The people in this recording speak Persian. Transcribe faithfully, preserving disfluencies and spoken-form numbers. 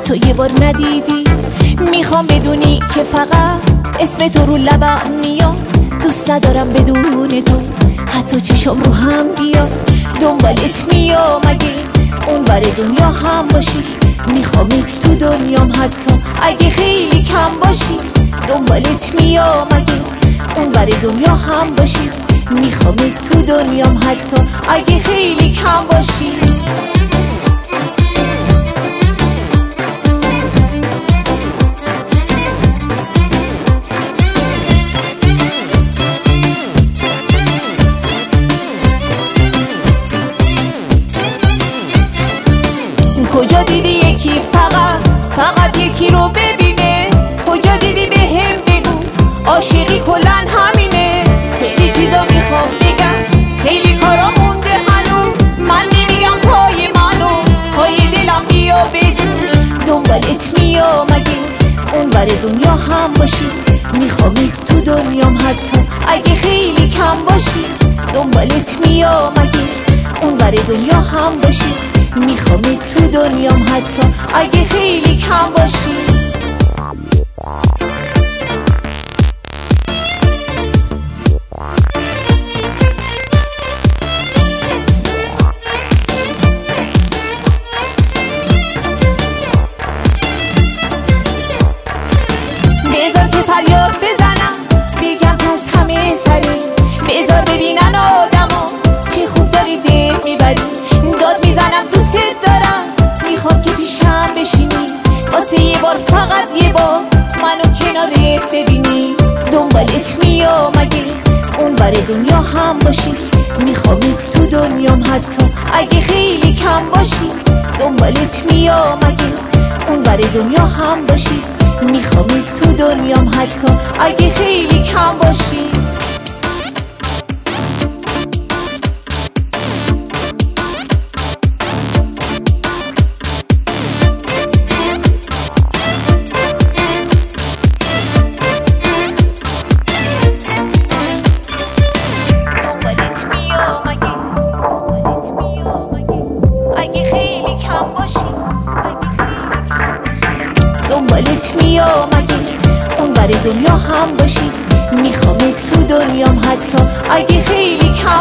حتی یه بار ندیدی. میخوام بدونی که فقط اسم تو رو لبم میاد. دوست ندارم بدون تو حتی چشم رو هم بیاد. دنبالت میام اگه اون بر دنیا هم باشی. میخوامت تو دنیام حتی اگه خیلی کم باشی. دنبالت میام اگه اون بر دنیا هم باشی. میخوامت تو دنیام حتی اگه خیلی کم باشی. کجا دیدی یکی فقط فقط یکی رو ببینه؟ کجا دیدی به هم بگو عاشقی کلن همینه؟ خیلی چیزا میخوام بگم، خیلی کارا مونده هنوز. من نمیگم پای منو پای دلم بیا بسون. دنبالت میام اگه اون بر دنیا هم باشی. میخوامت تو دنیام حتی اگه خیلی کم باشی. دنبالت میام اگه اون بر دنیا هم باشی. میخوامت تو دنیام حتی اگه خیلی کم باشی. بذار که فریاد بزنم بگم پس همه سری. بذار ببینن آدما چه خوب داری دل میبری. داد میزنم دوست دارم، میخوام که پیشم بشینی. واسه یه بار فقط یه بار منو کنارت ببینی. دنبالت میام اگه اون بر دنیا هم باشی. میخوامت تو دنیام حتی اگه خیلی کم باشی. دنبالت میام اگه اون بر دنیا هم باشی. میخوامت تو دنیام حتی اگه خیلی کم باشی. دنبالت میام اگه اون بر دنیا هم باشی. میخوامت تو دنیام حتی اگه خیلی کم